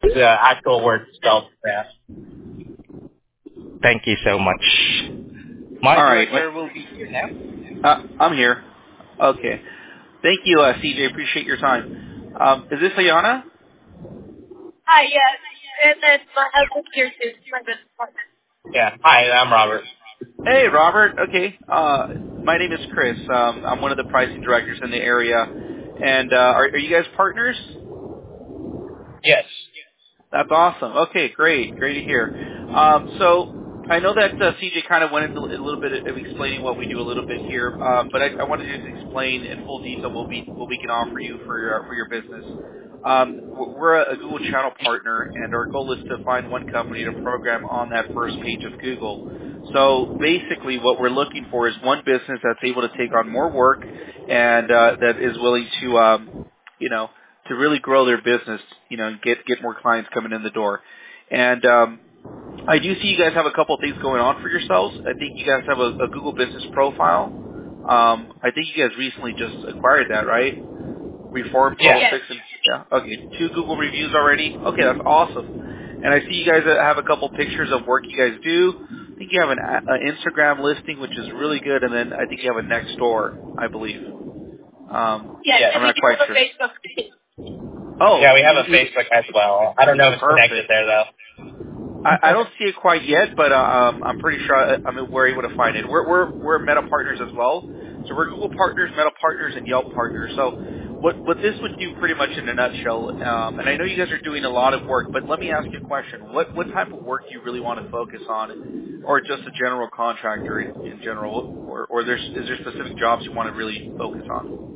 The actual word spelled fast. Thank you so much. All right. Director will be here now. I'm here. Okay. Thank you, CJ. Appreciate your time. Is this Ayana? Hi, yes. And then my husband's here too. My business partner. Yeah. Hi, I'm Robert. Hey, Robert. Okay. My name is Chris. I'm one of the pricing directors in the area. And are you guys partners? Yes. That's awesome. Okay, great. Great to hear. So I know that CJ kind of went into a little bit of explaining what we do a little bit here, but I wanted to just explain in full detail what we can offer you for your business. We're a Google Channel partner, and our goal is to find one company to program on that first page of Google. So basically what we're looking for is one business that's able to take on more work and that is willing to, to really grow their business, and get more clients coming in the door. And I do see you guys have a couple of things going on for yourselves. I think you guys have a Google Business Profile. I think you guys recently just acquired that, right? Reform Total Yeah. Fix and okay, 2 Google reviews already. Okay, that's awesome. And I see you guys have a couple pictures of work you guys do. I think you have an Instagram listing, which is really good, and then I think you have a Nextdoor, I believe. Yes, I'm not quite sure. Facebook page. Oh, Yeah, we have a Facebook as well. I don't know if it's connected there though. I don't see it quite yet, but I'm pretty sure we're able to find it. We're Meta partners as well, so we're Google partners, Meta partners, and Yelp partners. So what this would do pretty much in a nutshell, and I know you guys are doing a lot of work, but let me ask you a question: what type of work do you really want to focus on, or just a general contractor in general, or is there specific jobs you want to really focus on?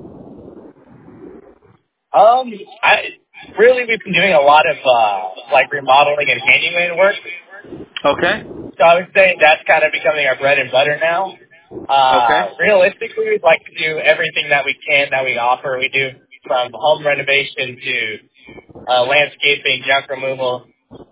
We've been doing a lot of remodeling and handyman work. Okay. So I would say that's kind of becoming our bread and butter now. Okay. Realistically, we'd like to do everything that we can that we offer. We do from home renovation to landscaping, junk removal,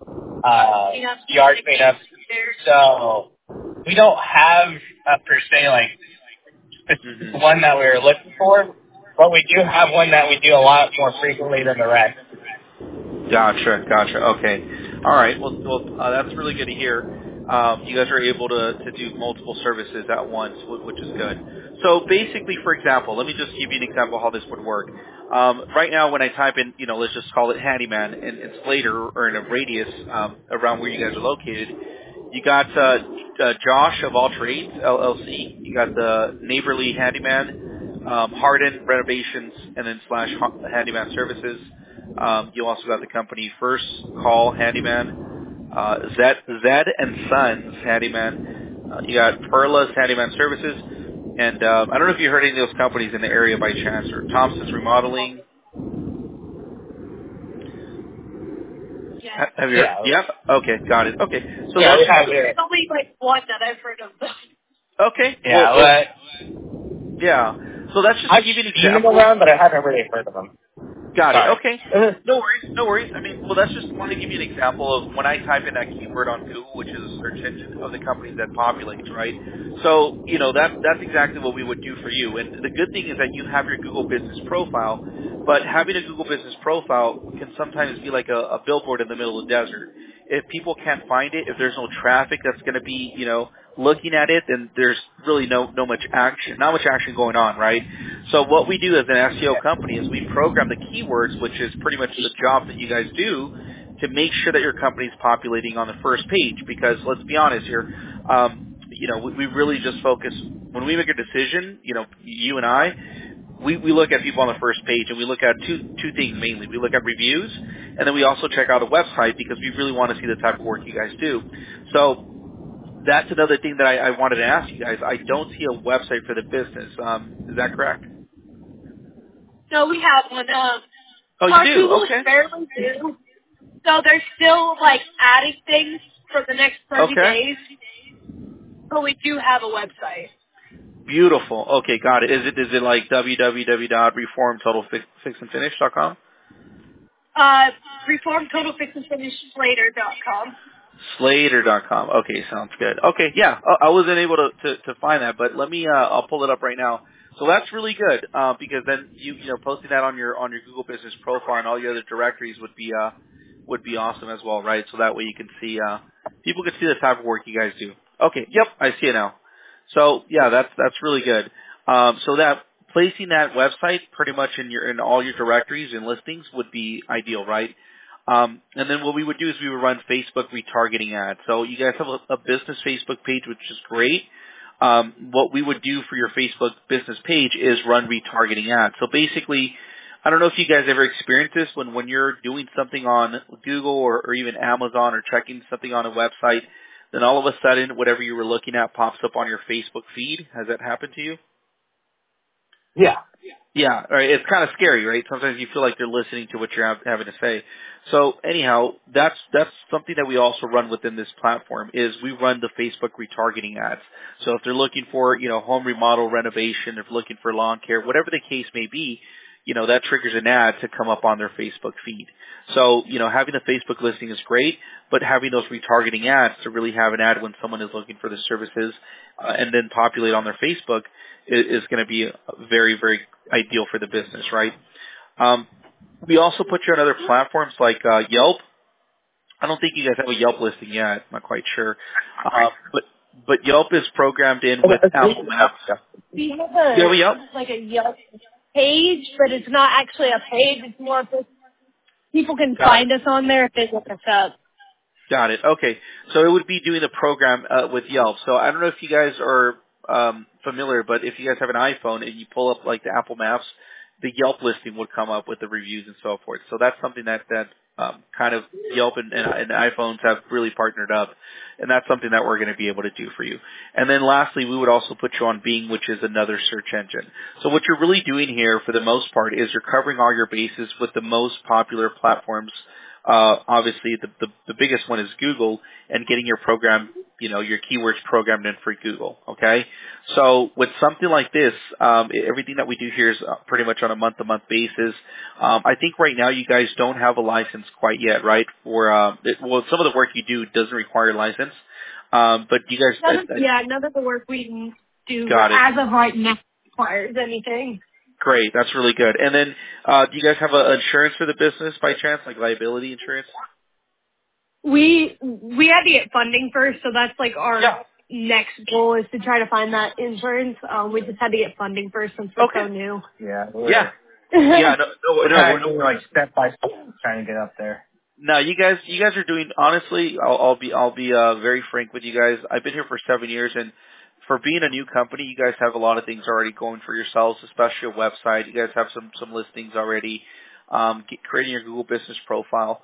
yard cleanup. So we don't have per se specific one that we were looking for, but we do have one that we do a lot more frequently than the rest. Gotcha. Okay. All right. Well, that's really good to hear. You guys are able to do multiple services at once, which is good. So basically, for example, let me just give you an example of how this would work. Right now, when I type in, let's just call it handyman in Slater or in a radius around where you guys are located, you got Josh of All Trades, LLC. You got the Neighborly Handyman, Hardin Renovations, and then / Handyman Services. You also got the company First Call Handyman, Zed and Sons Handyman. You got Perla's Handyman Services, and I don't know if you heard any of those companies in the area by chance, or Thompson's Remodeling. Yeah. Have you heard? Yeah. Okay, got it. Okay, so yeah, there's only one that I've heard of. Okay. Yeah. Yeah. So that's just to give you an example. I've seen them around, but I haven't really heard of them. Got Sorry. it. Okay. No worries. I mean, that's just want to give you an example of when I type in that keyword on Google, which is a search engine of the companies that populates, right? So, that's exactly what we would do for you. And the good thing is that you have your Google Business Profile, but having a Google Business Profile can sometimes be like a billboard in the middle of the desert. If people can't find it, if there's no traffic that's going to be, looking at it, then there's really not much action going on, right? So what we do as an SEO company is we program the keywords, which is pretty much the job that you guys do, to make sure that your company is populating on the first page. Because let's be honest here, we really just focus when we make a decision. You and I, we look at people on the first page, and we look at two things mainly. We look at reviews, and then we also check out a website because we really want to see the type of work you guys do. So that's another thing that I wanted to ask you guys. I don't see a website for the business. Is that correct? No, we have one. Oh, you do? Google Okay. is fairly new, so they're still adding things for the next 30 days. But we do have a website. Beautiful. Okay, got it. Is it like www.reformtotalfixandfinish.com? reformtotalfixandfinishslater.com. Slater.com. Okay, sounds good. Okay, yeah, I wasn't able to find that, but let me I'll pull it up right now. So that's really good because then you posting that on your Google Business Profile and all your other directories would be would be awesome as well, right? So that way you can see, people can see the type of work you guys do. Okay, yep, I see it now. So yeah, that's really good. So that placing that website pretty much in all your directories and listings would be ideal, right? And then what we would do is we would run Facebook retargeting ads. So you guys have a business Facebook page, which is great. What we would do for your Facebook business page is run retargeting ads. So basically, I don't know if you guys ever experienced this when you're doing something on Google or even Amazon or checking something on a website, then all of a sudden whatever you were looking at pops up on your Facebook feed. Has that happened to you? Yeah. Yeah, right. It's kind of scary, right? Sometimes you feel like they're listening to what you're having to say. So anyhow, that's something that we also run within this platform is we run the Facebook retargeting ads. So if they're looking for, home remodel, renovation, if they're looking for lawn care, whatever the case may be, that triggers an ad to come up on their Facebook feed. So, having the Facebook listing is great, but having those retargeting ads to really have an ad when someone is looking for the services and then populate on their Facebook is going to be very, very ideal for the business, right? We also put you on other platforms like Yelp. I don't think you guys have a Yelp listing yet. I'm not quite sure. But Yelp is programmed in with Apple Maps. We have a Yelp? like a Yelp page, but it's not actually a page. It's more of people can find us on there if they look us up. Got it. Okay. So it would be doing the program with Yelp. So I don't know if you guys are familiar, but if you guys have an iPhone and you pull up like the Apple Maps, the Yelp listing would come up with the reviews and so forth. So that's something that kind of Yelp and iPhones have really partnered up, and that's something that we're going to be able to do for you. And then lastly, we would also put you on Bing, which is another search engine. So what you're really doing here for the most part is you're covering all your bases with the most popular platforms. Obviously, the biggest one is Google, and getting your program, your keywords programmed in for Google. Okay, so with something like this, everything that we do here is pretty much on a month-to-month basis. I think right now you guys don't have a license quite yet, right? For some of the work you do doesn't require a license, but you guys, none of the work we do as of right now requires anything. Great, that's really good. And then, do you guys have insurance for the business by chance, like liability insurance? We had to get funding first, so that's like our next goal is to try to find that insurance. We just had to get funding first since we're so new. Yeah. We're like step by step trying to get up there. No, you guys are doing, honestly, I'll be very frank with you guys. I've been here for 7 years, and for being a new company, you guys have a lot of things already going for yourselves, especially a website. You guys have some listings already. Creating your Google business profile.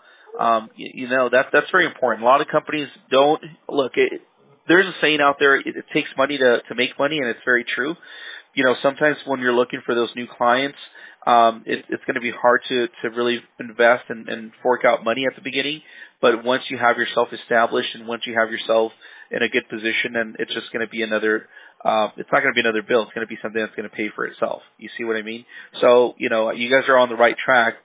That's very important. A lot of companies don't look. There's a saying out there: it takes money to make money, and it's very true. Sometimes when you're looking for those new clients, it's going to be hard to really invest and fork out money at the beginning. But once you have yourself established and once you have yourself in a good position, and it's just going to be another, it's not going to be another bill. It's going to be something that's going to pay for itself. You see what I mean? So, you guys are on the right track.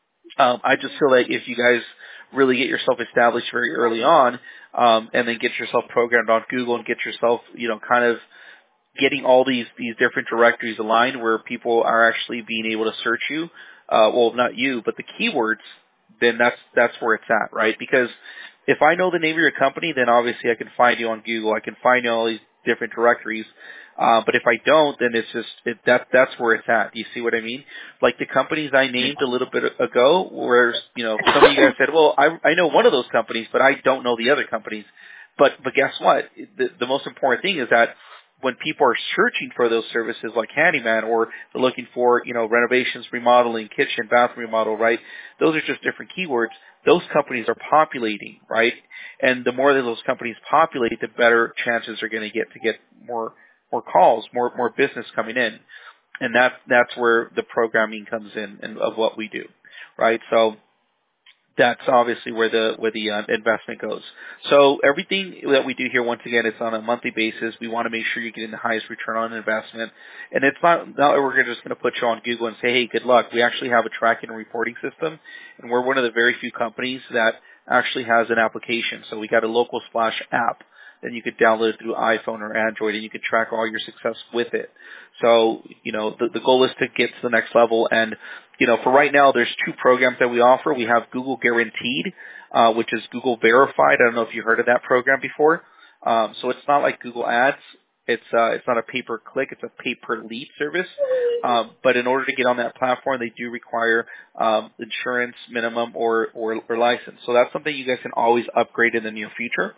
I just feel like if you guys really get yourself established very early on, and then get yourself programmed on Google and get yourself, kind of getting all these different directories aligned where people are actually being able to search you, well, not you, but the keywords, then that's where it's at, right? Because if I know the name of your company, then obviously I can find you on Google. I can find you all these different directories. But if I don't, then it's just that's where it's at. Do you see what I mean? Like the companies I named a little bit ago, where some of you guys said, "Well, I know one of those companies, but I don't know the other companies." But guess what? The most important thing is that when people are searching for those services like handyman, or they're looking for renovations, remodeling, kitchen, bathroom remodel, right? Those are just different keywords. Those companies are populating, right? And the more that those companies populate, the better chances are going to get more calls, more business coming in. And that's where the programming comes in and of what we do, right? So that's obviously where the investment goes. So everything that we do here, once again, it's on a monthly basis. We want to make sure you're getting the highest return on investment. And it's not we're just going to put you on Google and say, hey, good luck. We actually have a tracking and reporting system, and we're one of the very few companies that actually has an application. So we got a Local Splash app. Then you could download it through iPhone or Android, and you could track all your success with it. So, the goal is to get to the next level. And, for right now, there's two programs that we offer. We have Google Guaranteed, which is Google Verified. I don't know if you heard of that program before. So it's not like Google Ads. It's not a pay-per-click. It's a pay-per-lead service. But in order to get on that platform, they do require insurance minimum or license. So that's something you guys can always upgrade in the near future.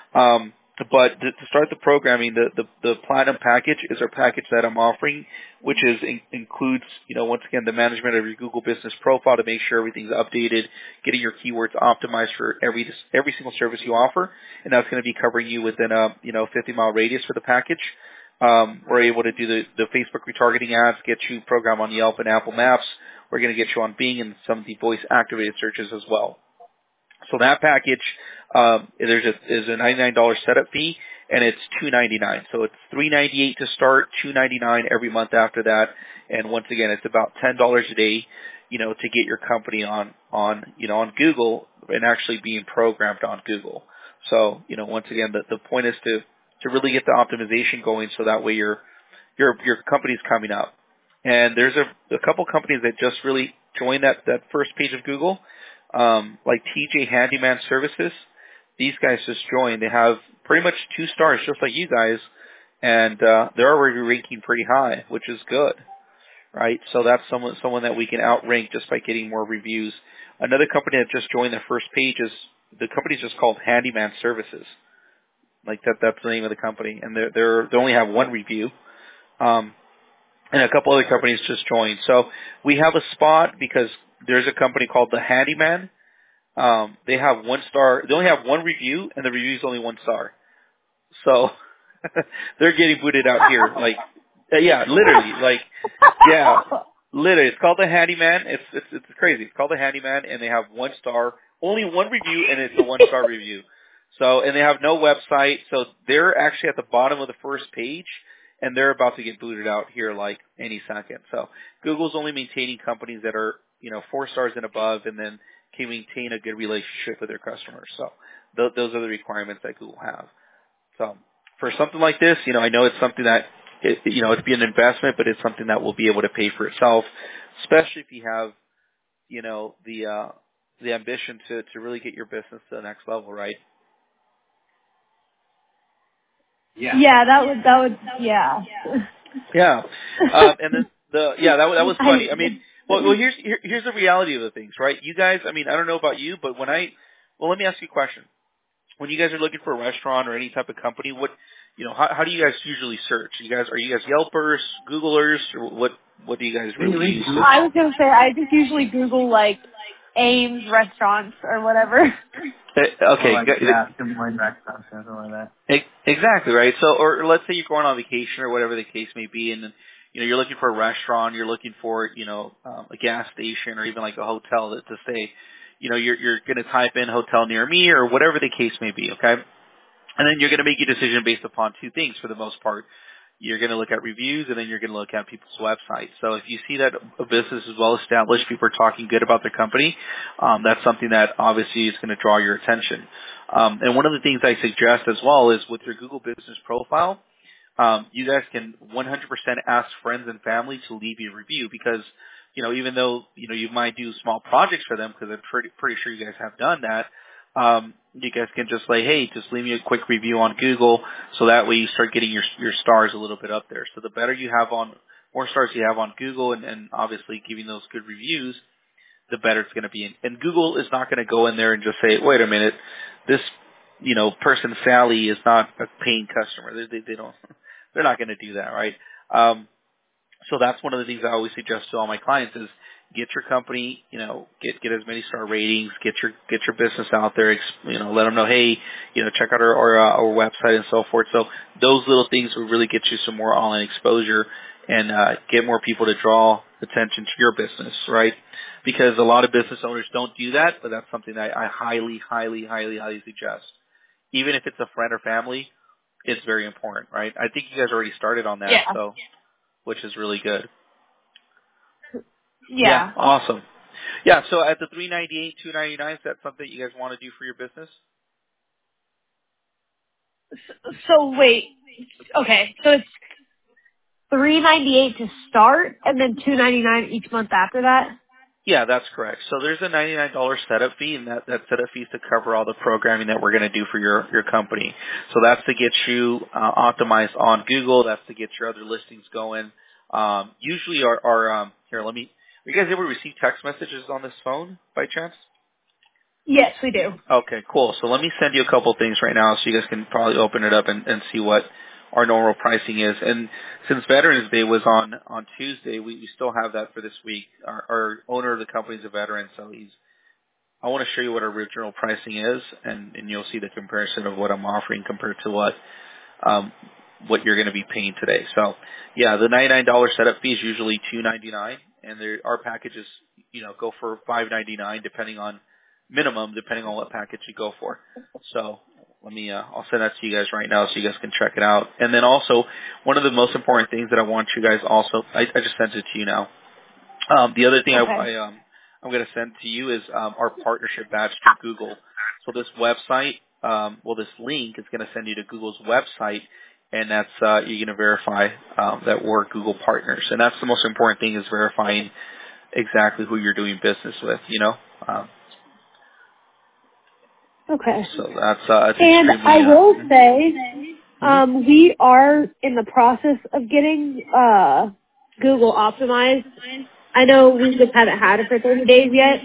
But to start the programming, the Platinum package is our package that I'm offering, which includes, once again, the management of your Google Business Profile to make sure everything's updated, getting your keywords optimized for every single service you offer, and that's going to be covering you within a 50-mile radius for the package. We're able to do the Facebook retargeting ads, get you programmed on Yelp and Apple Maps. We're going to get you on Bing and some of the voice-activated searches as well. So that package, is a $99 setup fee, and it's $299. So it's $398 to start, $299 every month after that. And once again, it's about $10 a day, to get your company on Google and actually being programmed on Google. So, once again, the point is to really get the optimization going so that way your company's coming up. And there's a couple companies that just really joined that first page of Google. Like TJ Handyman Services. These guys just joined. They have pretty much 2 stars, just like you guys, and they're already ranking pretty high, which is good, right? So that's someone that we can outrank just by getting more reviews. Another company that just joined the first page is the company's just called Handyman Services. Like that's the name of the company, and they only have 1 review. And a couple other companies just joined. So we have a spot because there's a company called The Handyman. They have 1 star. They only have 1 review, and the review is only 1 star. So they're getting booted out here. Like, yeah, literally. Literally. It's called The Handyman. It's crazy. It's called The Handyman, and they have 1 star, only 1 review, and it's a 1-star review. So, and they have no website. So they're actually at the bottom of the first page, and they're about to get booted out here like any second. So Google's only maintaining companies that are 4 stars and above, and then can maintain a good relationship with their customers. So those are the requirements that Google have. So for something like this, I know it's something that, it'd be an investment, but it's something that will be able to pay for itself, especially if you have, the ambition to really get your business to the next level, right? Yeah. Yeah, that would, yeah. Yeah. And then that was funny. I mean, well, here's the reality of the things, right? You guys, I mean, I don't know about you, but let me ask you a question. When you guys are looking for a restaurant or any type of company, how do you guys usually search? Are you guys Yelpers, Googlers, or what do you guys really use? I was going to say, I just usually Google, like, Ames restaurants or whatever. Okay. Good morning restaurants, something like that. Exactly, right? So, or let's say you're going on vacation or whatever the case may be, and then, you're looking for a restaurant, you're looking for, a gas station or even like a hotel to stay. You're going to type in hotel near me or whatever the case may be, okay? And then you're going to make your decision based upon 2 things for the most part. You're going to look at reviews, and then you're going to look at people's websites. So if you see that a business is well established, people are talking good about their company, that's something that obviously is going to draw your attention. And one of the things I suggest as well is with your Google Business Profile, you guys can 100% ask friends and family to leave you a review because, even though, you might do small projects for them, because I'm pretty sure you guys have done that, you guys can just say, hey, just leave me a quick review on Google, so that way you start getting your stars a little bit up there. So the better you have more stars you have on Google and obviously giving those good reviews, the better it's going to be. And Google is not going to go in there and just say, wait a minute, this, person Sally is not a paying customer. They're not going to do that, right? So that's one of the things I always suggest to all my clients is get your company, get as many star ratings, get your business out there, let them know, hey, check out our website and so forth. So those little things will really get you some more online exposure and get more people to draw attention to your business, right? Because a lot of business owners don't do that, but that's something that I highly, highly, highly, highly suggest. Even if it's a friend or family, it's very important, right? I think you guys already started on that, so which is really good. Yeah. Awesome. Yeah, so at the $398, $299, is that something you guys want to do for your business? So wait, okay, so it's $398 to start, and then $299 each month after that. Yeah, that's correct. So there's a $99 setup fee, and that setup fee is to cover all the programming that we're going to do for your company. So that's to get you optimized on Google. That's to get your other listings going. Usually here, are you guys able to receive text messages on this phone by chance? Yes, we do. Okay, cool. So let me send you a couple of things right now so you guys can probably open it up and see what our normal pricing is. And since Veterans Day was on Tuesday, we still have that for this week. Our owner of the company is a veteran, so I want to show you what our original pricing is, and you'll see the comparison of what I'm offering compared to what you're going to be paying today. So, yeah, the $99 setup fee is usually $299, and our packages, go for $599 depending on what package you go for. So let me, I'll send that to you guys right now so you guys can check it out. And then also, one of the most important things that I want you guys also, I just sent it to you now. The other thing Okay. I'm going to send to you is our partnership badge through Google. So this website, this link is going to send you to Google's website, and that's you're going to verify that we're Google partners. And that's the most important thing, is verifying exactly who you're doing business with, Okay. So that's And extremely. I will say, we are in the process of getting Google optimized. I know we just haven't had it for 30 days yet,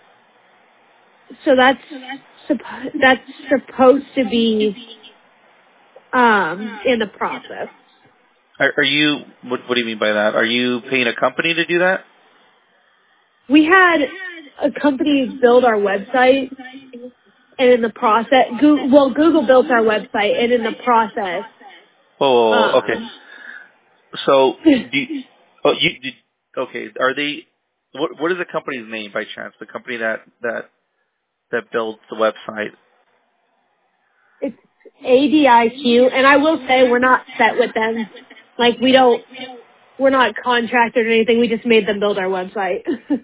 so that's supposed to be in the process. Are you? What do you mean by that? Are you paying a company to do that? We had a company build our website, and in the process, Google built our website, and in the process, Oh, okay. So, okay. Are they? What is the company's name by chance? The company that builds the website. it's ADIQ, and I will say we're not set with them. Like we're not contracted or anything. We just made them build our website.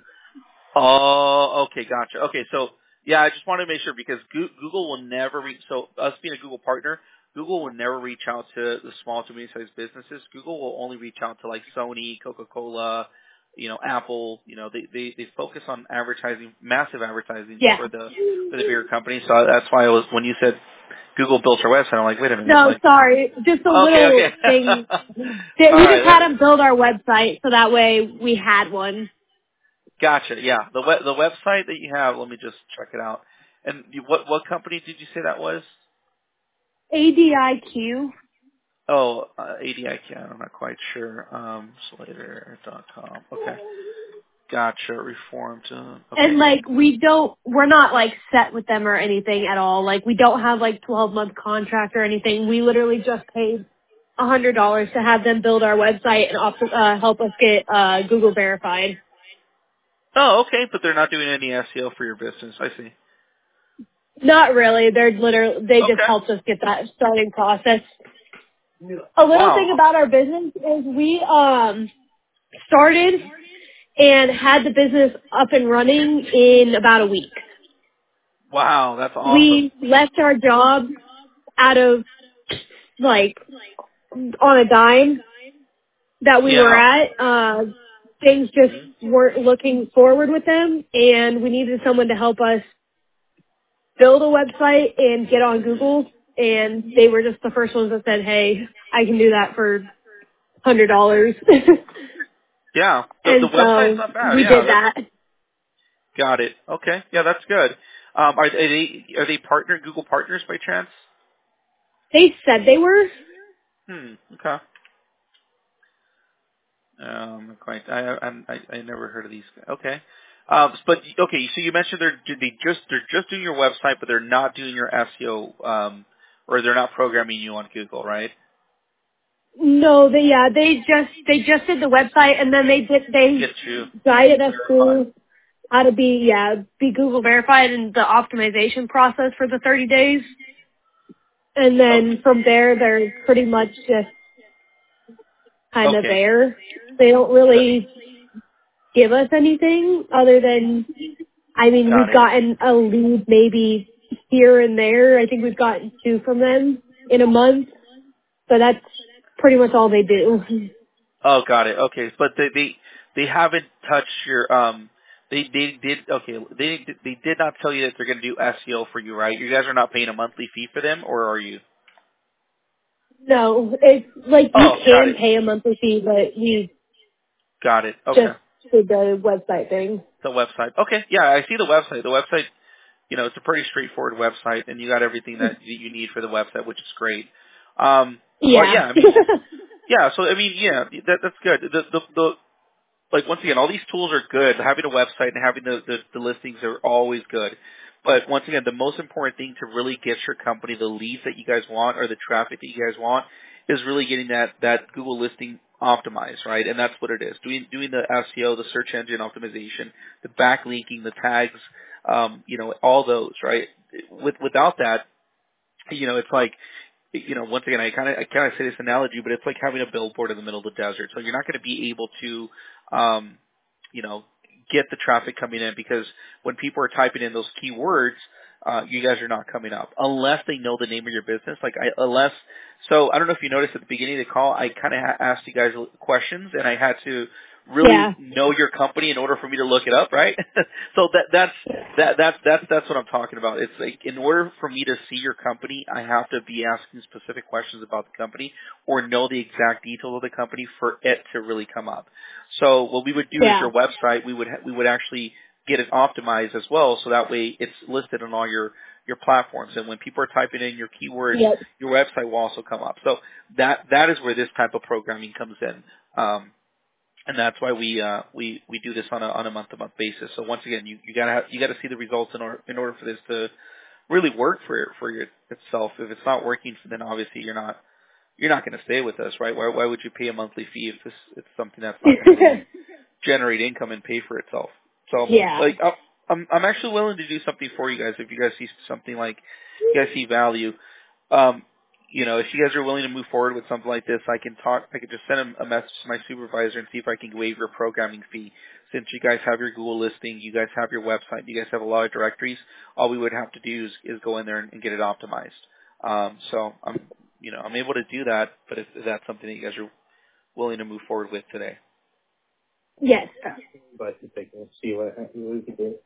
Oh, okay, gotcha. Okay, so yeah, I just want to make sure, because Google will never reach. So us being a Google partner, Google will never reach out to the small to medium-sized businesses. Google will only reach out to like Sony, Coca-Cola, Apple. They focus on advertising, massive advertising Yeah. for the bigger companies. So that's why when you said Google built our website, I'm like, wait a minute. No, sorry. Just a little Okay. thing. All We right. just had them build our website so that way we had one. Gotcha. Yeah, the website that you have. Let me just check it out. And what company did you say that was? ADIQ. Oh, ADIQ. I'm not quite sure. Slater.com. Okay. Gotcha. Reformed. Okay. And we're not like set with them or anything at all. Like we don't have like 12-month contract or anything. We literally just paid $100 to have them build our website and help us get Google verified. Oh, okay. But they're not doing any SEO for your business. I see. Not really. They just Okay. helped us get that starting process. A little thing Wow. about our business is we started and had the business up and running in about a week. Wow, that's awesome. We left our job out of on a dime that we were at. Things just weren't looking forward with them, and we needed someone to help us build a website and get on Google. And they were just the first ones that said, "Hey, I can do that for $100." Yeah. The And website's so not bad. we Yeah. did that. Got it. Okay. Yeah, that's good. Are they Google partners by chance? They said they were. Okay. Quite. I never heard of these. Okay. But okay. So you mentioned they're just doing your website, but they're not doing your SEO, or they're not programming you on Google, right? No, they just did the website, and then they Get you. guided us through how to be Google verified and the optimization process for the 30 days. And then from there, they're pretty much just kind of Okay. there. They don't really give us anything other than, Got we've it. gotten a lead maybe here and there. I think we've gotten 2 from them in a month. So that's pretty much all they do. Oh, got it. Okay, but they haven't touched your They did okay. They did not tell you that they're going to do SEO for you, right? You guys are not paying a monthly fee for them, or are you? No, it's like you Oh, got can it. pay a monthly fee, but we Got it. Okay. just did the website thing. The website. Okay. Yeah, I see the website. The website, it's a pretty straightforward website, and you got everything that you need for the website, which is great. Well, Yeah. yeah. I mean, yeah. So I mean, yeah, that's good. The like once again, all these tools are good. Having a website and having the listings are always good. But once again, the most important thing to really get your company the leads that you guys want or the traffic that you guys want is really getting that Google listing optimized, right? And that's what it is. Doing the SEO, the search engine optimization, the backlinking, the tags, all those, right? Without that, it's like, once again, I kind of say this analogy, but it's like having a billboard in the middle of the desert. So you're not going to be able to, you know, get the traffic coming in because when people are typing in those keywords, you guys are not coming up unless they know the name of your business. So I don't know if you noticed at the beginning of the call, I kind of asked you guys questions and I had to really Yeah. know your company in order for me to look it up, right? So that's what I'm talking about. It's like in order for me to see your company, I have to be asking specific questions about the company or know the exact details of the company for it to really come up. So what we would do is Yeah. your website, we would actually get it optimized as well, so that way it's listed on all your platforms. And when people are typing in your keywords, Yep. your website will also come up. So that is where this type of programming comes in. And that's why we do this on a month-to-month basis. So once again, you gotta see the results in order for this to really work for your itself. If it's not working, then obviously you're not going to stay with us, right? Why would you pay a monthly fee if it's something that's not going to really generate income and pay for itself? So Yeah. like I'm actually willing to do something for you guys if you guys see something like you guys see value. If you guys are willing to move forward with something like this, I could just send a message to my supervisor and see if I can waive your programming fee. Since you guys have your Google listing, you guys have your website, you guys have a lot of directories, all we would have to do is go in there and get it optimized. So I'm able to do that, but if that's something that you guys are willing to move forward with today. Yes. But to take and see what we can do.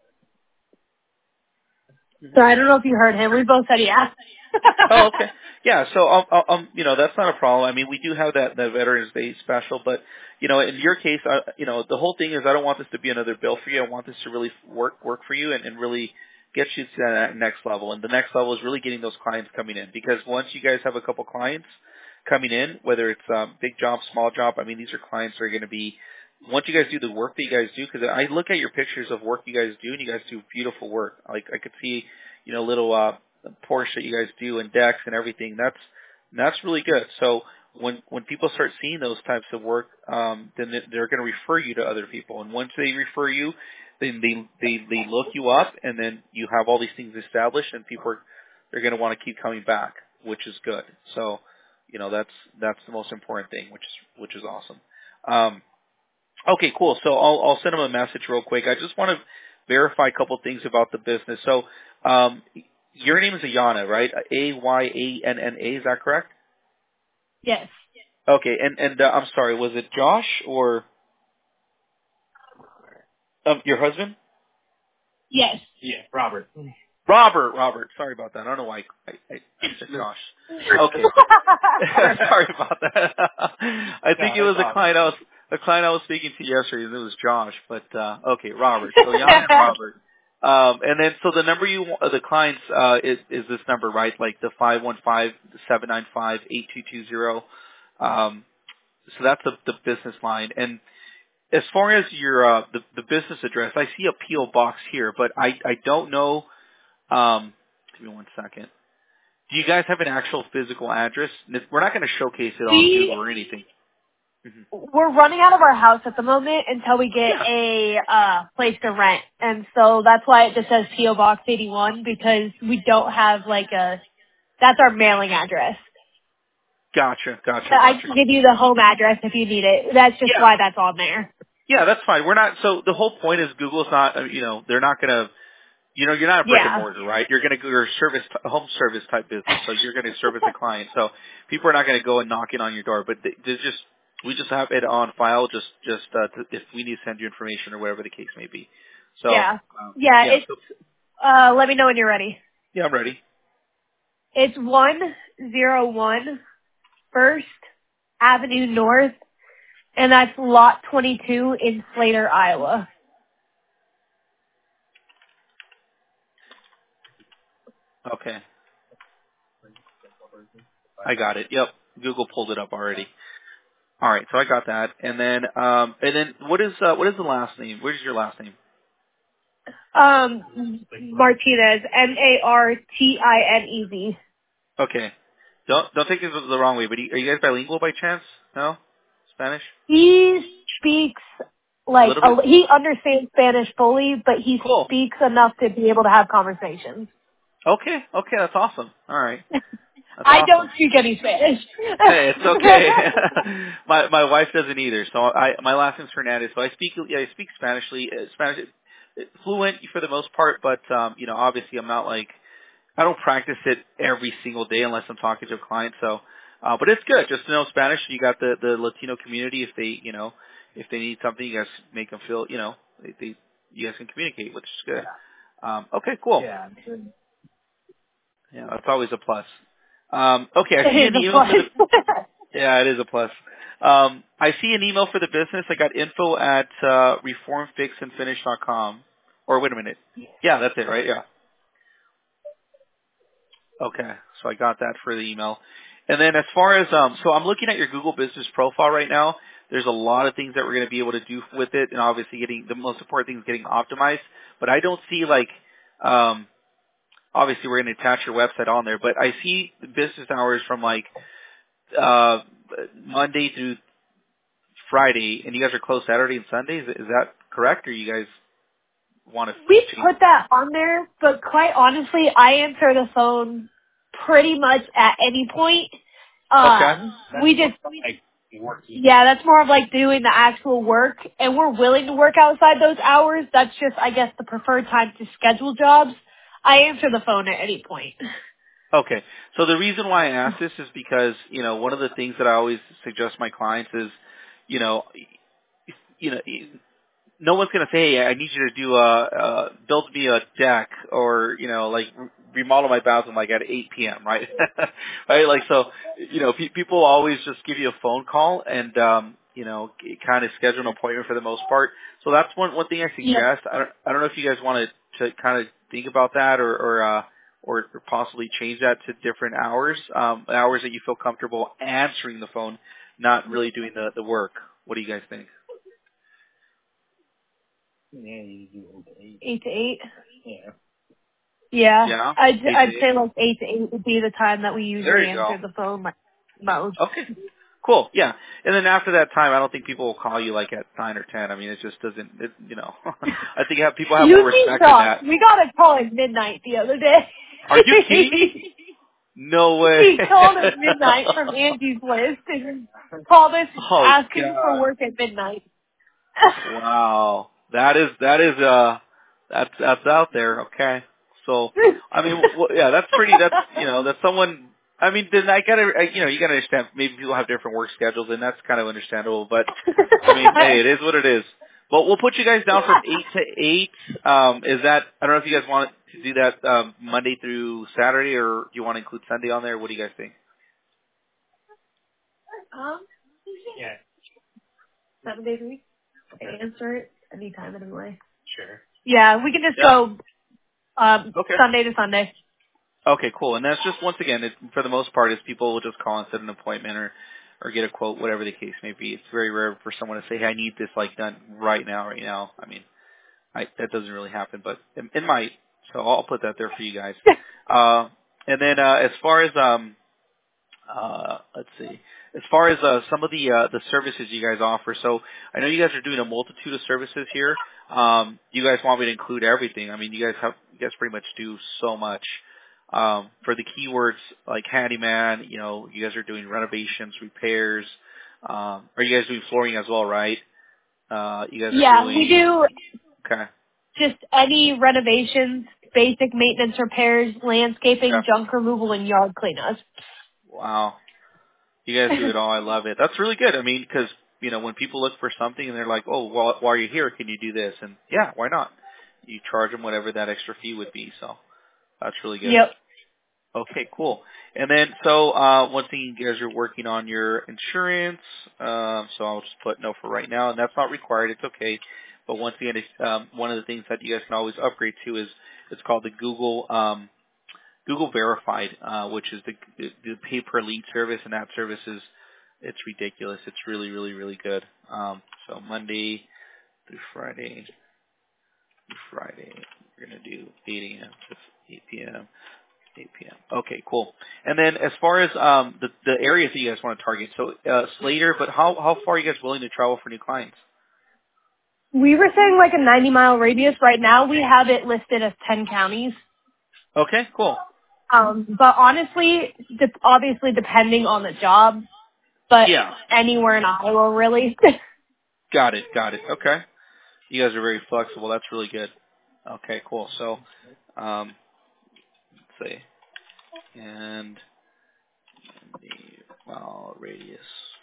So I don't know if you heard him. We both said yeah. Oh, okay. Yeah, so that's not a problem. I mean, we do have that Veterans Day special, but in your case, the whole thing is I don't want this to be another bill for you. I want this to really work for you and really get you to that next level. And the next level is really getting those clients coming in, because once you guys have a couple clients coming in, whether it's big job, small job, I mean, these are clients that are going to be, once you guys do the work that you guys do, because I look at your pictures of work you guys do, and you guys do beautiful work. Like I could see, little Porsche that you guys do and decks and everything. That's really good. So when people start seeing those types of work, then they're going to refer you to other people. And once they refer you, then they look you up, and then you have all these things established, and they're going to want to keep coming back, which is good. So that's the most important thing, which is awesome. Okay, cool. So I'll send them a message real quick. I just want to verify a couple things about the business. So your name is Ayana, right? Ayanna, is that correct? Yes. Okay, and I'm sorry, was it Josh or your husband? Yes. Yeah, Robert. Robert. Sorry about that. I don't know why I said Josh. Okay. Sorry about that. I think it was a client I was speaking to yesterday, and it was Josh. But okay, Robert. So Jan and Robert. And then so the number the clients is this number, right? Like the 515-795-8220. So that's the business line. And as far as your the business address, I see a PO box here, but I don't know. Give me one second. Do you guys have an actual physical address? We're not going to showcase it on Google or anything. We're running out of our house at the moment until we get a place to rent, and so that's why it just says PO Box 81, because we don't have that's our mailing address. Gotcha. But I can give you the home address if you need it. That's just why that's on there. Yeah, that's fine. We're not. So the whole point is Google's not. They're not going to. You're not a brick and mortar, right? You're going to go your home service type business, so you're going to service a client. So people are not going to go and knocking on your door, but we just have it on file, just if we need to send you information or whatever the case may be. So yeah. yeah, It's let me know when you're ready. yeah, I'm ready. It's 101 First Avenue North, and that's lot 22 in Slater, Iowa. Okay, I got it. Yep, Google pulled it up already. All right, so I got that. And then what is the last name? What is your last name? Martinez, Martinez. Okay. Don't take this the wrong way, but are you guys bilingual by chance? No? Spanish? He speaks A little bit? he understands Spanish fully, but he Cool. speaks enough to be able to have conversations. Okay, that's awesome. All right. That's I awesome. don't speak any Spanish. Hey, it's okay. my wife doesn't either. So my last name's Hernandez. So I speak Spanish fluent for the most part, but obviously I don't practice it every single day unless I'm talking to a client. So but it's good just to know Spanish. You got the Latino community if they need something, you guys make them feel, you guys can communicate, which is good. Okay, cool. Yeah. Yeah, that's always a plus. Okay, I It see is an a email plus. for the. Yeah, it is a plus. I see an email for the business. I got info at reformfixandfinish.com. Or wait a minute. Yeah, that's it, right? Yeah. Okay, so I got that for the email. And then as far as so I'm looking at your Google Business profile right now. There's a lot of things that we're going to be able to do with it, and obviously getting the most important thing is getting optimized. But I don't see obviously we're going to attach your website on there, but I see the business hours from uh Monday through Friday, and you guys are closed Saturday and Sunday. Is that correct, or you guys want to We change? put that on there, but quite honestly, I answer the phone pretty much at any point. Okay. We just, yeah, that's more of like doing the actual work, and we're willing to work outside those hours. That's just, I guess, the preferred time to schedule jobs. I answer the phone at any point. Okay. So the reason why I ask this is because, one of the things that I always suggest my clients is, you know, you know, no one's going to say, hey, I need you to do build me a deck or, remodel my bathroom at 8 p.m., right? Right? So, people always just give you a phone call and, kind of schedule an appointment for the most part. So that's one thing I suggest. I don't know if you guys want to kind of think about that or possibly change that to different hours, hours that you feel comfortable answering the phone, not really doing the work. What do you guys think? Yeah, you do 8 to 8. 8 to 8? Yeah. Yeah? I'd 8 to 8? say 8 to 8 would be the time that we There usually you go. answer the phone most. Okay. Cool. Yeah. And then after that time, I don't think people will call you at 9 or 10. I mean, it just doesn't, I think people have more You'd be respect than shocked. that. We got a call at midnight the other day. Are you kidding me? No way. He called at midnight from Angie's List and called us Oh, asking for God. work at midnight. Wow. That's out there. Okay. So, I mean, that's that's someone, I mean, then you gotta understand, maybe people have different work schedules and that's kind of understandable, but I mean, hey, it is what it is. But we'll put you guys down from 8 to 8. Is that, I don't know if you guys want to do that, Monday through Saturday or do you want to include Sunday on there? What do you guys think? Yeah. 7 days a week. Answer it anytime, anyway. Sure. Yeah, we can just Yeah. go Okay. Sunday to Sunday. Okay, cool. And that's just, once again, for the most part, is people will just call and set an appointment or get a quote, whatever the case may be. It's very rare for someone to say, hey, I need this done right now. I mean, that doesn't really happen, but it might. So I'll put that there for you guys. And then as far as let's see, as far as some of the services you guys offer. So I know you guys are doing a multitude of services here. You guys want me to include everything? I mean, you guys pretty much do so much. For the keywords like handyman, you guys are doing renovations, repairs. Are you guys doing flooring as well, right? You guys are doing. We do Okay. just any renovations, basic maintenance repairs, landscaping, Yeah. junk removal, and yard cleanups. Wow. You guys do it all. I love it. That's really good. I mean, because when people look for something and they're like, "Oh, well, while you're here, can you do this?" And yeah, why not? you charge them whatever that extra fee would be. So that's really good. Yep. Okay, cool. And then, so one thing you guys are working on your insurance. So I'll just put no for right now, and that's not required. It's okay. But once again, one of the things that you guys can always upgrade to is it's called the Google Verified, which is the pay per lead service, and that service it's ridiculous. It's really, really, really good. So Monday through Friday, we're gonna do 8 a.m. to 8 p.m. 8 p.m. Okay, cool. And then as far as the areas that you guys want to target, so Slater, but how far are you guys willing to travel for new clients? We were saying like a 90-mile radius. Right now we have it listed as 10 counties. Okay, cool. But honestly, obviously depending on the job, but Yeah. anywhere in Iowa really. Got it. Okay. You guys are very flexible. That's really good. Okay, cool. So, let's see. And the radius.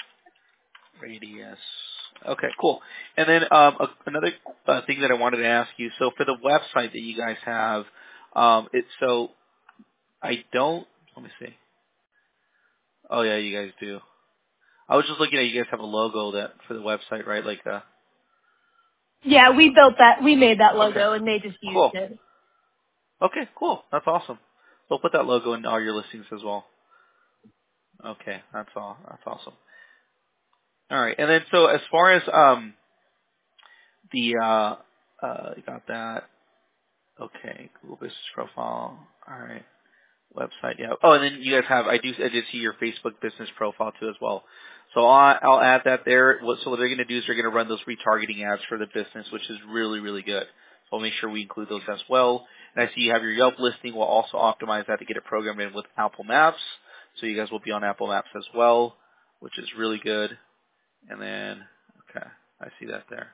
Okay, cool. And then another thing that I wanted to ask you. So for the website that you guys have, so I don't. Let me see. Oh yeah, you guys do. I was just looking at you guys have a logo that for the website, right? Like Yeah, we built that. We made that logo, okay. and they just used Cool. it. Okay, cool. That's awesome. So we'll put that logo in all your listings as well. Okay, that's awesome. All right, and then so as far as you got that. Okay, Google Business Profile. All right, website. Yeah. Oh, and then you guys have I did see your Facebook Business Profile too as well. So I'll add that there. So what they're going to do is they're going to run those retargeting ads for the business, which is really, really good. So I'll make sure we include those as well. And I see you have your Yelp listing. We'll also optimize that to get it programmed in with Apple Maps. So you guys will be on Apple Maps as well, which is really good. And then, okay, I see that there.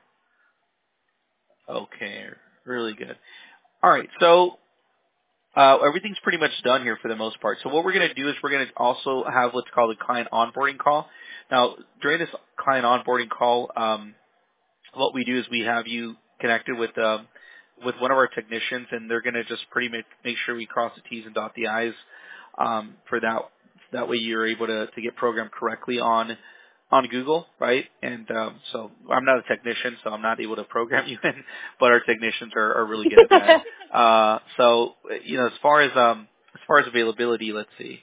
Okay, really good. All right, so everything's pretty much done here for the most part. So what we're going to do is we're going to also have what's called a client onboarding call. Now, during this client onboarding call, what we do is we have you connected with one of our technicians, and they're going to just make sure we cross the T's and dot the I's for that. That way, you're able to get programmed correctly on Google, right? And so I'm not a technician, so I'm not able to program you in, but our technicians are really good at that. So as far as availability, let's see.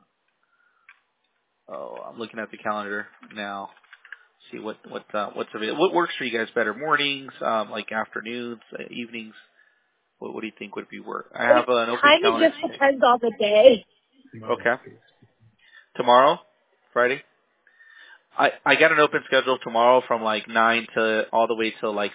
Oh, I'm looking at the calendar now. See what's available. What works for you guys better? Mornings, like afternoons, evenings? What do you think would be work? I have an open calendar. Kind of just depends on the day. Okay. Tomorrow, Friday. I got an open schedule tomorrow from like 9 to all the way till like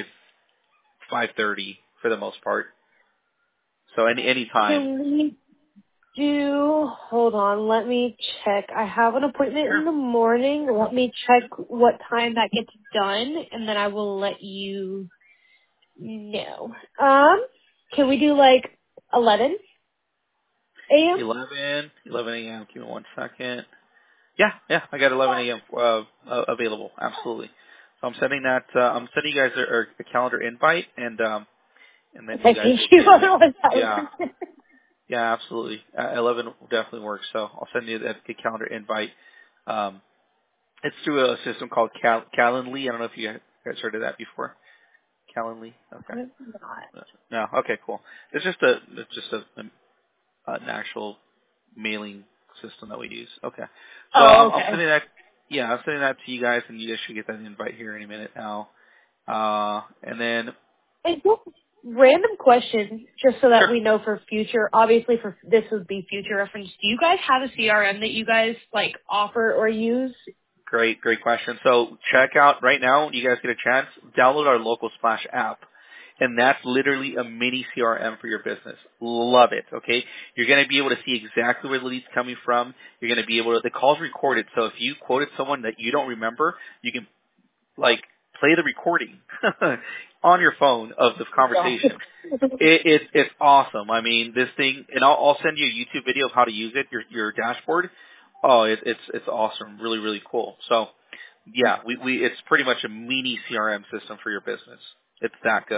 5:30 for the most part. So any time. Can we do? Hold on, let me check. I have an appointment in the morning. Let me check what time that gets done, and then I will let you know. Can we do like 11 a.m.? 11 a.m. Give me 1 second. Yeah, I got 11 a.m. Available. Absolutely. So I'm sending that. I'm sending you guys a calendar invite, and then you guys. Thank you. Otherwise, Yeah, absolutely. 11 definitely works. So I'll send you that calendar invite. It's through a system called Calendly. I don't know if you guys heard of that before. Calendly. Okay. No. Okay. Cool. It's just an actual mailing system that we use. Okay. So okay. I'm sending that. Yeah, I'm sending that to you guys, and you guys should get that invite here any minute now. And then. Hey, random question, just so that Sure. we know for future. Obviously, for this would be future reference. Do you guys have a CRM that you guys like offer or use? Great question. So check out right now, when you guys get a chance, download our Local Splash app. And that's literally a mini CRM for your business. Love it, okay? You're going to be able to see exactly where the lead's coming from. You're going to be able to, the call's recorded, so if you quoted someone that you don't remember, you can, like, play the recording on your phone of the conversation. It's awesome. I mean, this thing, and I'll send you a YouTube video of how to use it, your dashboard. Oh, it's awesome. Really, really cool. So, yeah, we it's pretty much a mini CRM system for your business. It's that good.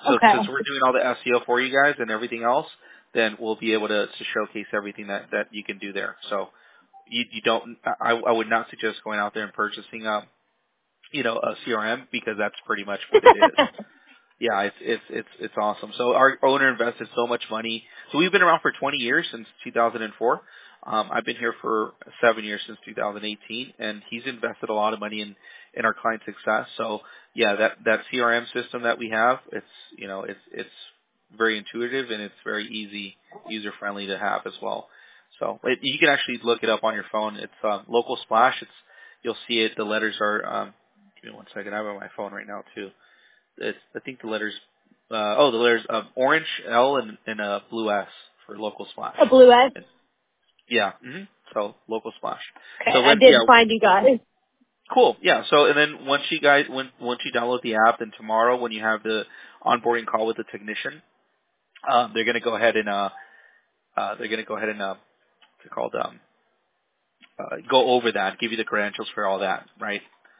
So Okay. since we're doing all the SEO for you guys and everything else, then we'll be able to showcase everything that you can do there. So you don't. I would not suggest going out there and purchasing a CRM, because that's pretty much what it is. Yeah, it's awesome. So our owner invested so much money. So we've been around for 20 years, since 2004. I've been here for 7 years, since 2018, and he's invested a lot of money in our client success. So yeah, that CRM system that we have, it's very intuitive, and it's very easy, user friendly to have as well. So you can actually look it up on your phone. It's Local Splash. You'll see it. The letters are. Give me one second. I have it on my phone right now too. I think the letters. The letters orange L and a blue S for Local Splash. A blue S? Yeah. So Local Splash. Okay, So I did find you guys. Cool. Yeah. So and then once you download the app, then tomorrow when you have the onboarding call with the technician, they're going to go ahead and what's it called, go over that, give you the credentials for all that, right?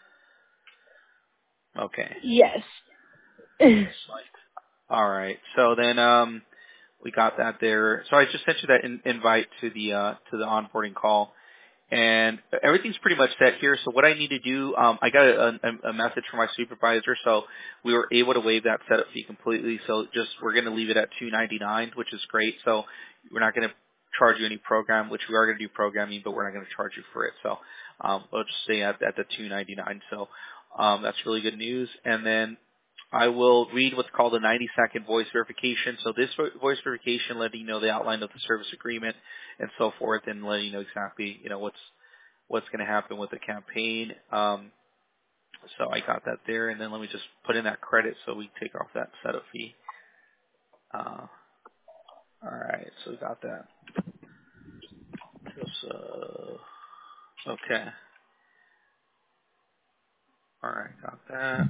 Okay. Yes. All right. So then we got that there. So I just sent you that invite to the onboarding call, and everything's pretty much set here. So what I need to do, I got a message from my supervisor, so we were able to waive that setup fee completely. So we're going to leave it at $299, which is great. So we're not going to charge you any program, which we are going to do programming, but we're not going to charge you for it. So we'll just stay at the $299. So that's really good news. And then I will read what's called a 90-second voice verification. So this voice verification letting you know the outline of the service agreement and so forth, and letting you know exactly what's going to happen with the campaign. So I got that there, and then let me just put in that credit so we take off that setup fee. All right, so we got that. Okay. All right, got that.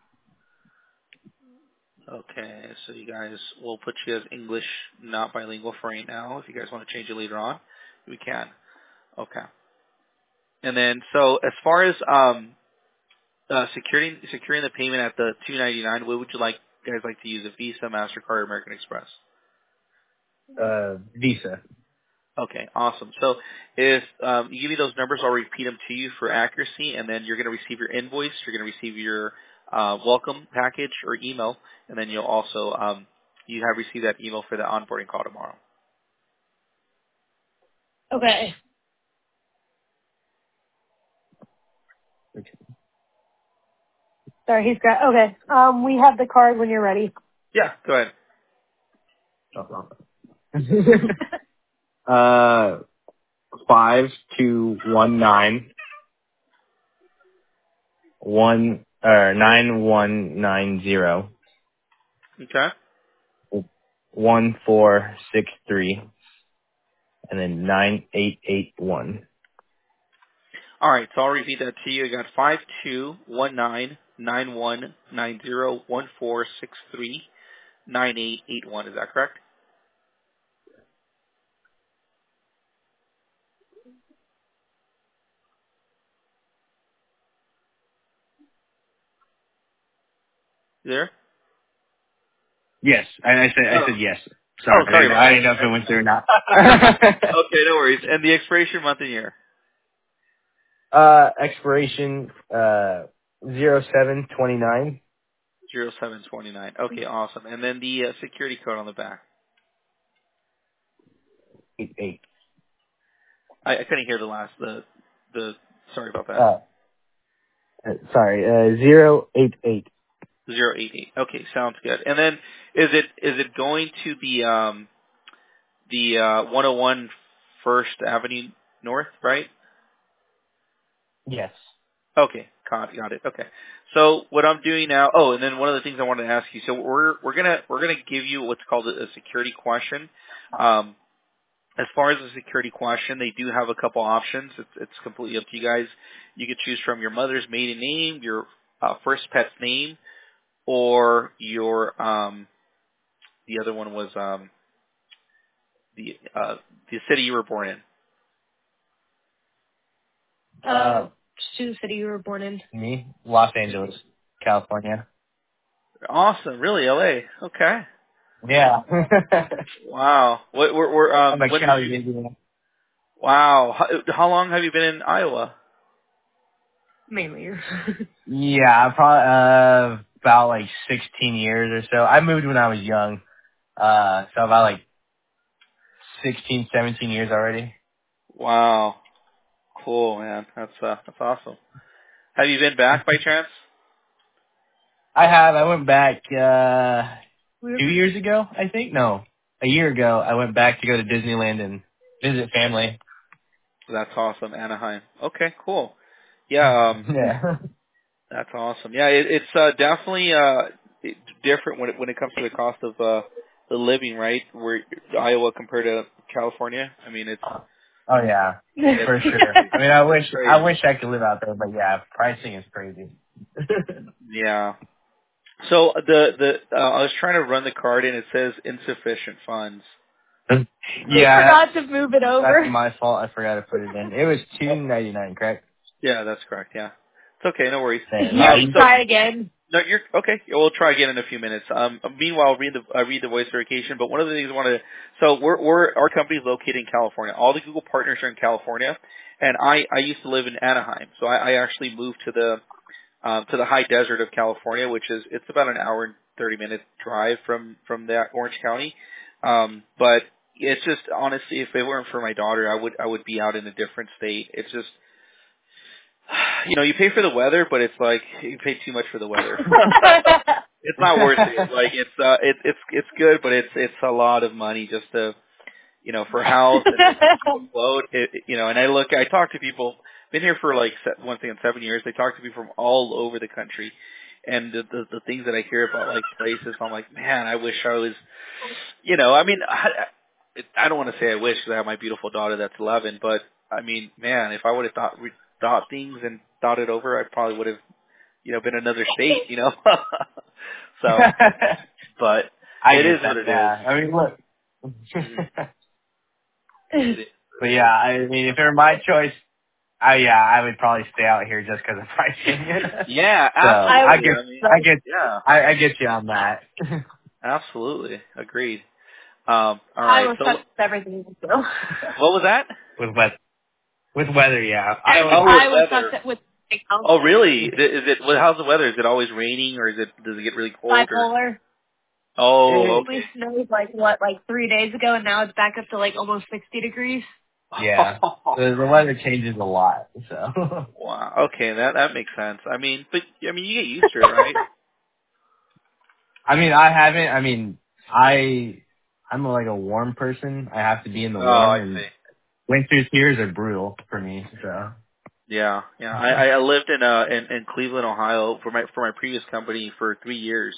Okay, so you guys, we'll put you as English, not bilingual for right now. If you guys want to change it later on, we can. Okay. And then, so as far as securing the payment at the $299, what would you guys like to use? A Visa, MasterCard, or American Express? Visa. Okay, awesome. So if you give me those numbers, I'll repeat them to you for accuracy, and then you're going to receive your invoice. You're going to receive your welcome package or email, and then you'll also you have received that email for the onboarding call tomorrow. Okay. Sorry, he's got, okay. We have the card when you're ready. Yeah, go ahead. 5219 9190 Okay. 1463 and then 9881. All right, so I'll repeat that to you. I got 5219919014639881. Is that correct? You there? Yes, I said yes. Sorry, Oh, sorry about I that. didn't know if it went through or not. Okay, no worries. And the expiration month and year? Expiration 0729. 0729. Okay, awesome. And then the security code on the back. 88. I couldn't hear the last sorry about that. Sorry, 088. 088. Okay, sounds good. And then is it going to the 101 First Avenue North, right? Yes. Okay, got it. Okay. So what I'm doing now, and then one of the things I wanted to ask you, so we're gonna give you what's called a security question. As far as the security question, they do have a couple options. It's completely up to you guys. You could choose from your mother's maiden name, your first pet's name, or your the other one was the city you were born in. Choose the city you were born in. Me? Los Angeles, California. Awesome. Really, LA. Okay. Yeah. Wow. We're I'm a when did Cali you? Indian. Wow. How long have you been in Iowa? Mainly. Yeah, probably about like 16 years or so. I moved when I was young, so about like 16, 17 years already. Wow. Cool, man. That's awesome. Have you been back by chance? I have. I went back 2 years ago, I think. No, a year ago. I went back to go to Disneyland and visit family. That's awesome, Anaheim. Okay, cool. Yeah, Yeah. that's awesome. Yeah, it's definitely different when it comes to the cost of the living, right? Where Iowa compared to California. I mean, it's Oh yeah, it's for sure. I mean, I crazy. wish I could live out there, but yeah, pricing is crazy. Yeah. So I was trying to run the card and it says insufficient funds. Yeah, I forgot to move it over. that's my fault. I forgot to put it in. It was $2.99, correct? Yeah, that's correct. Yeah, it's okay. No worries. Same. You can So try again. no, you're okay. We'll try again in a few minutes. Meanwhile, I'll read the voice verification. But one of the things I wanted to, so our company is located in California. All the Google partners are in California, and I used to live in Anaheim, so I actually moved to the high desert of California, which is it's about an hour and 30-minute drive from that Orange County. But it's just honestly, if it weren't for my daughter, I would be out in a different state. It's just you pay for the weather, but it's like you pay too much for the weather. It's not worth it. Like it's good, but it's a lot of money just to for house and to keep afloat. And I talk to people. Been here for like 7 years. I talk to people from all over the country, and the things that I hear about like places, I'm like, man, I wish I was. I mean, I don't want to say I wish because I have my beautiful daughter that's 11, but I mean, man, if I would have thought things and thought it over, I probably would have been another state. So, but I it get is what that. it is. Yeah. I mean, look. Mhm. It is But what it yeah, is. I mean, if it were my choice, I would probably stay out here just because of pricing. Yeah, So absolutely. I mean, yeah, I get you on that. absolutely. Agreed. All I right. will So touch everything you do. what was that? With weather, yeah. Oh, with I was weather. touch with Oh, really? Is it? How's the weather? Is it always raining, or does it get really cold? Or bipolar. oh, It, okay. We snowed like 3 days ago, and now it's back up to like almost 60 degrees. yeah. The weather changes a lot, so. Wow. Okay, that makes sense. I mean, but you get used to it, right? I mean, I haven't. I mean, I'm like a warm person. I have to be in the Oh, warm, I and see. winters here are brutal for me. So. Yeah, yeah. I lived in Cleveland, Ohio for my previous company for 3 years.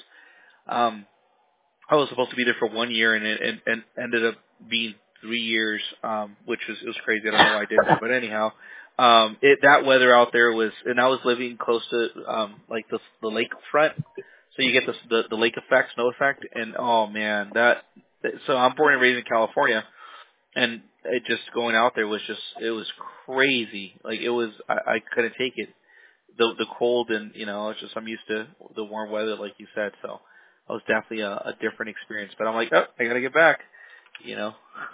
I was supposed to be there for 1 year and ended up being 3 years, which was it was crazy. I don't know why I did that, but anyhow, that weather out there was, and I was living close to like the lake front, so you get the lake effect, snow effect, and oh man, so I'm born and raised in California, and it just going out there was it was crazy. Like it was, I couldn't take it. The cold and it's just I'm used to the warm weather like you said, so it was definitely a different experience. But I'm like, oh, I gotta get back, you know.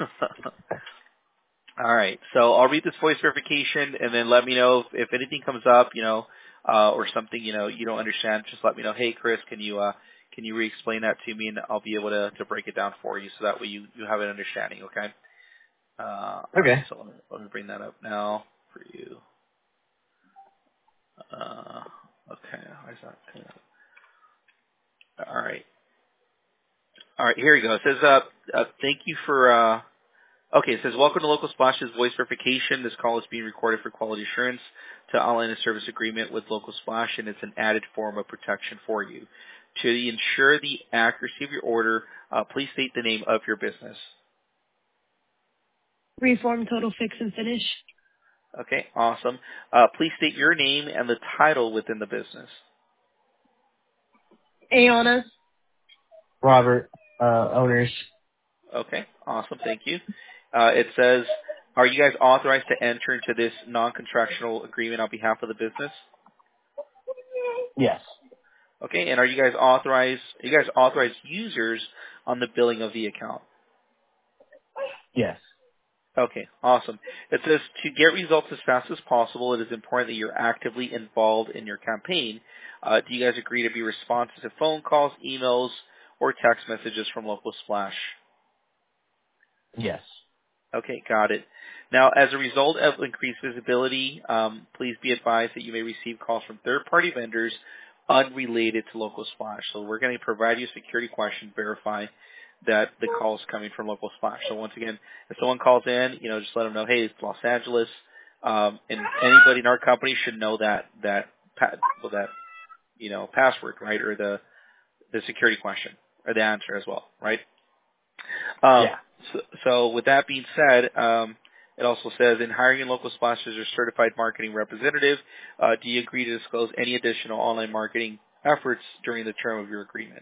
All right, so I'll read this voice verification and then let me know if anything comes up, or something you don't understand. Just let me know. Hey, Chris, can you re-explain that to me, and I'll be able to break it down for you, so that way you have an understanding. Okay. All right, Okay. so let me bring that up now for you. Okay, where's that? All right. All right, here we go. It says, thank you for, okay, it says, welcome to Local Splash's voice verification. This call is being recorded for quality assurance to outline a service agreement with Local Splash, and it's an added form of protection for you. To ensure the accuracy of your order, please state the name of your business. Reform, total, fix, and finish. Okay, awesome. Please state your name and the title within the business. Aona. Robert, owners. Okay, awesome. Thank you. It says, are you guys authorized to enter into this non-contractual agreement on behalf of the business? Yes. Okay, and are you guys authorized users on the billing of the account? Yes. Okay, awesome. It says to get results as fast as possible, it is important that you're actively involved in your campaign. Do you guys agree to be responsive to phone calls, emails, or text messages from Local Splash? Yes. Okay, got it. Now, as a result of increased visibility, please be advised that you may receive calls from third-party vendors unrelated to Local Splash. So we're going to provide you a security question to verify that the call is coming from Local Splash. So once again, if someone calls in, just let them know, hey, it's Los Angeles, and anybody in our company should know that password, right, or the security question or the answer as well, right? Yeah. So with that being said, it also says in hiring a Local Splash as your certified marketing representative, do you agree to disclose any additional online marketing efforts during the term of your agreement?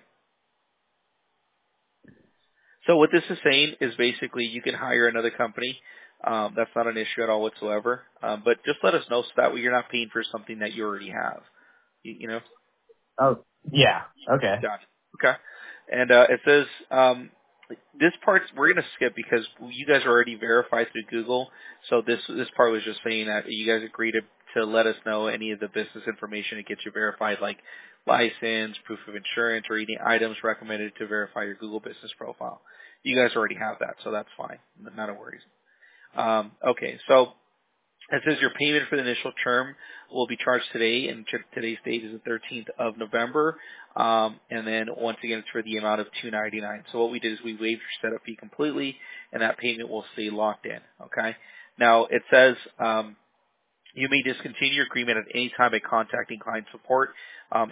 So what this is saying is basically you can hire another company. That's not an issue at all whatsoever. But just let us know so that way you're not paying for something that you already have. You know? Oh, yeah. Okay. Got it. Okay. And it says this part we're going to skip because you guys are already verified through Google. So this part was just saying that you guys agree to let us know any of the business information that gets you verified, like license, proof of insurance, or any items recommended to verify your Google business profile. You guys already have that, so that's fine. Not a worries. Okay, so it says your payment for the initial term will be charged today, and today's date is the 13th of November. And then once again, it's for the amount of $299. So what we did is we waived your setup fee completely, and that payment will stay locked in. Okay. Now it says you may discontinue your agreement at any time by contacting client support at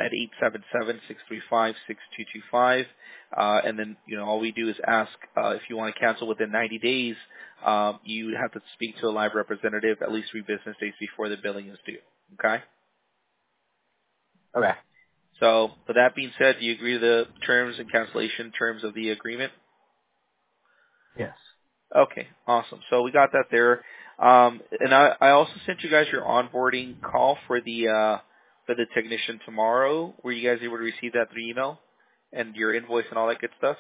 877-635-6225. And then, all we do is ask if you want to cancel within 90 days, you have to speak to a live representative at least 3 business days before the billing is due. Okay? Okay. So, with that being said, do you agree to the terms and cancellation terms of the agreement? Yes. Okay, awesome. So we got that there. And I also sent you guys your onboarding call for the technician tomorrow. Were you guys able to receive that through email and your invoice and all that good stuff?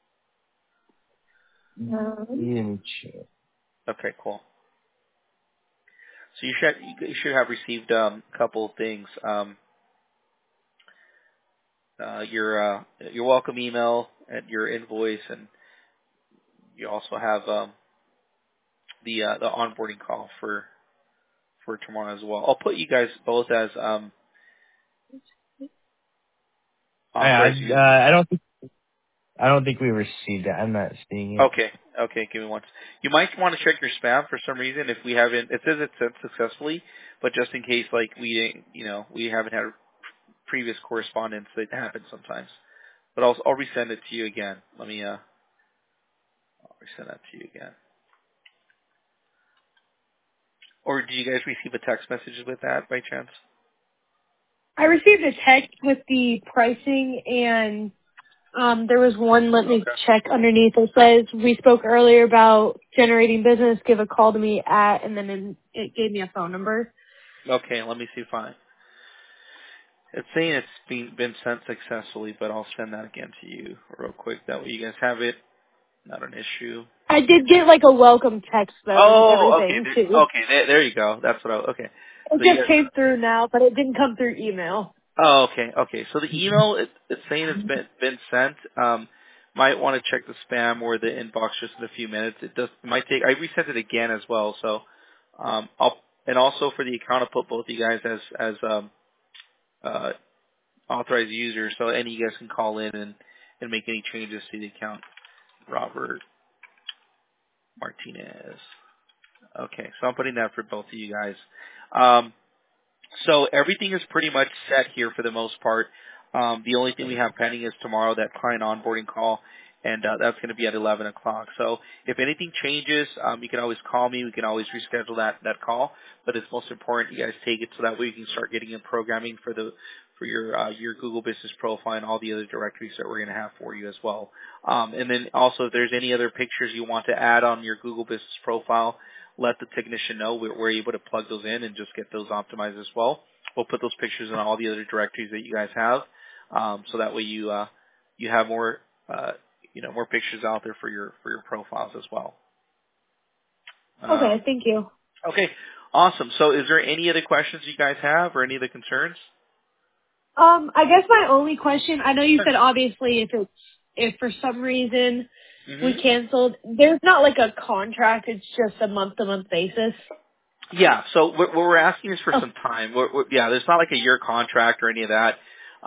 No. You check. Okay, cool. So you should have received a couple of things. Your welcome email and your invoice, and you also have the onboarding call for tomorrow as well. I'll put you guys both as I don't think we received it. I'm not seeing it. Okay, give me one. You might want to check your spam for some reason if we haven't. It says it's sent successfully, but just in case, like we haven't had previous correspondence, that happens sometimes. But I'll resend it to you again. Let me I'll resend that to you again. Or did you guys receive a text message with that by chance? I received a text with the pricing, and there was one, let me check underneath. It says, we spoke earlier about generating business, give a call to me at, and then it gave me a phone number. Okay, let me see if it's saying it's been sent successfully, but I'll send that again to you real quick. That way you guys have it. Not an issue. I did get like a welcome text though. Oh, and everything okay. too. Okay, there you go. That's what okay. It just came through now, but it didn't come through email. Oh, okay. So the email, it's saying it's been sent. Might want to check the spam or the inbox just in a few minutes. It might take. I resent it again as well. So, and also for the account, I'll put both you guys as authorized users, so any of you guys can call in and make any changes to the account. Robert Martinez. Okay, so I'm putting that for both of you guys. So everything is pretty much set here for the most part. The only thing we have pending is tomorrow, that client onboarding call, and that's going to be at 11 o'clock. So if anything changes, you can always call me. We can always reschedule that call. But it's most important you guys take it so that way you can start getting in programming for your Google Business Profile and all the other directories that we're going to have for you as well. And then also, if there's any other pictures you want to add on your Google Business Profile, let the technician know. We're able to plug those in and just get those optimized as well. We'll put those pictures in all the other directories that you guys have. so that way you have more more pictures out there for your profiles as well. Okay, thank you. Okay, awesome. So is there any other questions you guys have or any other concerns? I guess my only question, I know you said obviously if for some reason we canceled, there's not like a contract, it's just a month-to-month basis. Yeah, so what we're asking is for some time. There's not like a year contract or any of that.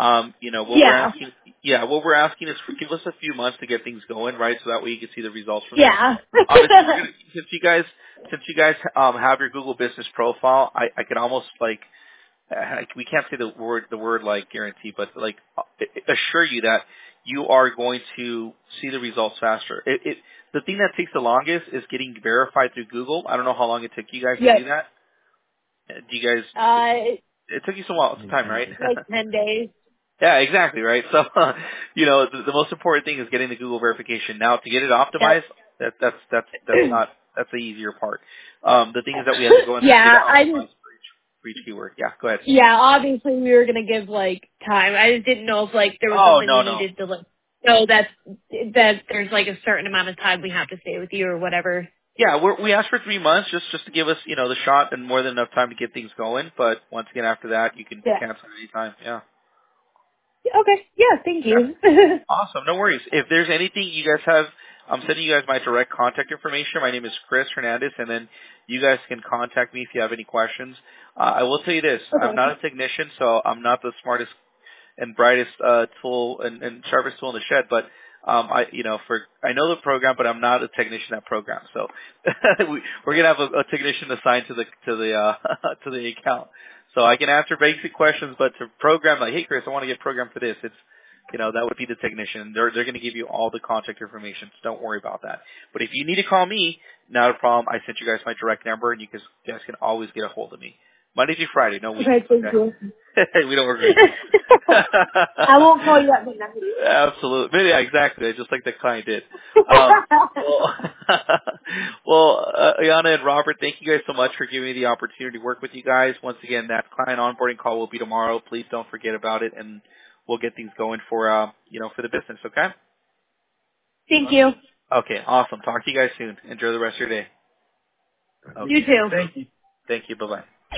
What we're asking is give us a few months to get things going, right? So that way you can see the results from Yeah. Obviously, since you guys have your Google Business profile, I can almost we can't say the word like guarantee, but like assure you that you are going to see the results faster. The thing that takes the longest is getting verified through Google. I don't know how long it took you guys to do that. Do you guys? It took you some time, right? Like 10 days. Yeah, exactly, right? So, the most important thing is getting the Google verification. Now, to get it optimized, that's the easier part. The thing is that we have to go in and get it optimized for each keyword. Yeah, go ahead. Yeah, obviously we were gonna give like time. I just didn't know if like there was something we needed to like know that there's like a certain amount of time we have to stay with you or whatever. Yeah, we asked for 3 months just to give us the shot and more than enough time to get things going. But once again, after that, you can cancel at any time. Yeah. Okay. Yeah. Thank you. Awesome. No worries. If there's anything you guys have, I'm sending you guys my direct contact information. My name is Chris Hernandez, and then you guys can contact me if you have any questions. I will tell you this. Okay. I'm not a technician, so I'm not the smartest and brightest tool and sharpest tool in the shed, but I know the program, but I'm not a technician at program. So we're gonna have a technician assigned to the to the account. So I can answer basic questions, but to program, like, hey Chris, I want to get programmed for this, it's that would be the technician. They're going to give you all the contact information, so don't worry about that. But if you need to call me, not a problem. I sent you guys my direct number, and you guys can always get a hold of me. Monday through Friday, no weekends. Okay, thank you. We don't work with I won't call you at midnight. Absolutely. Yeah, exactly. Just like the client did. Ayana and Robert, thank you guys so much for giving me the opportunity to work with you guys. Once again, that client onboarding call will be tomorrow. Please don't forget about it, and we'll get things going for for the business, okay? Thank you. Okay, awesome. Talk to you guys soon. Enjoy the rest of your day. Okay. You too. Thank you. Thank you. Bye-bye.